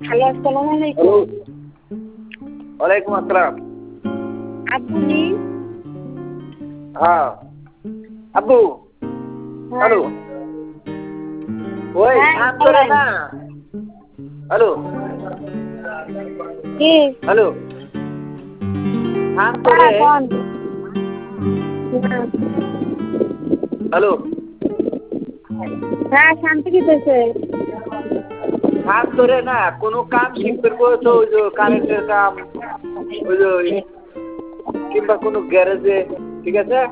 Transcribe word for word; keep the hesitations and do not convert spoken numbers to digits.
Hello, আসসালামু আলাইকুম। ওয়ালাইকুম আসসালাম। আব্বু নি? হ্যাঁ আব্বু। হ্যাঁ। হ্যালো ওই হ্যাঁ, কাম করে বলেন। না। হ্যালো কি? হ্যালো কাম করে। হ্যাঁ, কোন? হ্যাঁ। হ্যালো হ্যাঁ, শান্তি দিতেছে। কাম করে না, কোনো কাম শিখতে তো ওই যে কারেন্টের কাম, ওই যে কিংবা কোনো গ্যারেজে, ঠিক আছে?